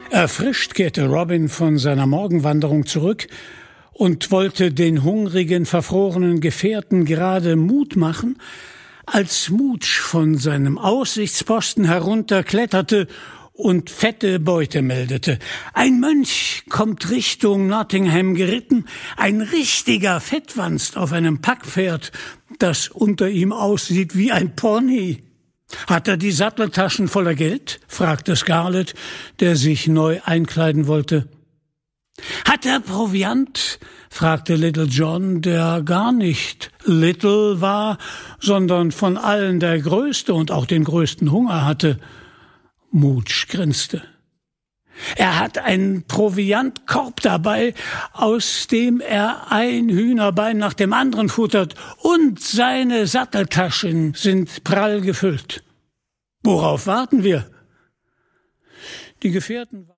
Erfrischt kehrte Robin von seiner Morgenwanderung zurück und wollte den hungrigen, verfrorenen Gefährten gerade Mut machen, als Mudge von seinem Aussichtsposten herunterkletterte und fette Beute meldete. Ein Mönch kommt Richtung Nottingham geritten, ein richtiger Fettwanst auf einem Packpferd, das unter ihm aussieht wie ein Pony. »Hat er die Satteltaschen voller Geld?« fragte Scarlett, der sich neu einkleiden wollte. »Hat er Proviant?« fragte Little John, der gar nicht little war, sondern von allen der Größte und auch den größten Hunger hatte. Mudge grinste. Er hat einen Proviantkorb dabei, aus dem er ein Hühnerbein nach dem anderen futtert, und seine Satteltaschen sind prall gefüllt. Worauf warten wir? Die Gefährten